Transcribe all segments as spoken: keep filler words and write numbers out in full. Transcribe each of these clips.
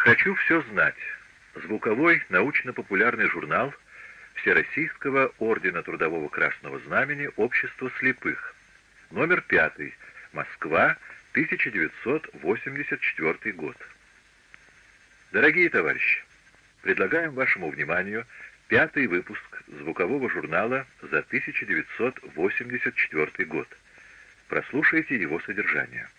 Хочу все знать. Звуковой научно-популярный журнал Всероссийского ордена Трудового Красного Знамени Общества слепых. Номер пятый. Москва, тысяча девятьсот восемьдесят четвёртый год. Дорогие товарищи, предлагаем вашему вниманию пятый выпуск звукового журнала за тысяча девятьсот восемьдесят четвёртый год. Прослушайте его содержание.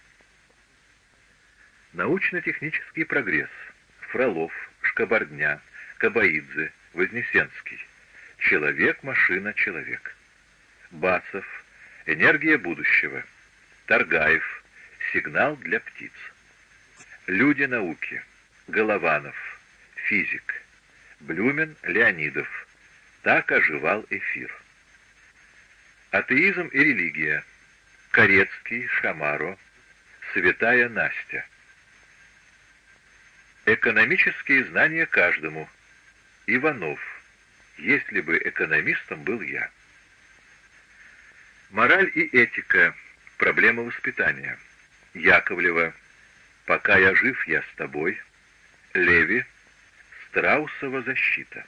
Научно-технический прогресс. Фролов, Шкабардня, Кабаидзе, Вознесенский. Человек, машина, человек. Басов. Энергия будущего. Торгаев. Сигнал для птиц. Люди науки. Голованов. Физик. Блюмен, Леонидов. Так оживал эфир. Атеизм и религия. Корецкий, Шамаро. Святая Настя. Экономические знания каждому. Иванов. Если бы экономистом был я. Мораль и этика. Проблема воспитания. Яковлева. Пока я жив, я с тобой. Леви. Страусова защита.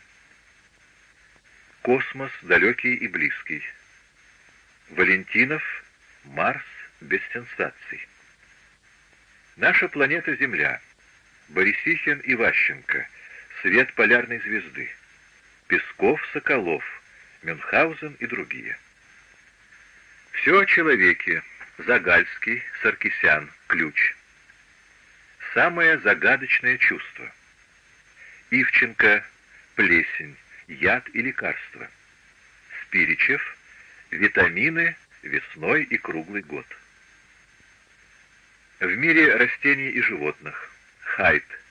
Космос далекий и близкий. Валентинов. Марс без сенсаций. Наша планета Земля. Борисихин и Ващенко. Свет полярной звезды. Песков, Соколов, Мюнхгаузен и другие. Все о человеке. Загальский, Саркисян, Ключ. Самое загадочное чувство. Ивченко, Плесень, яд и лекарство. Спиричев, витамины, весной и круглый год. В мире растений и животных. Хайт,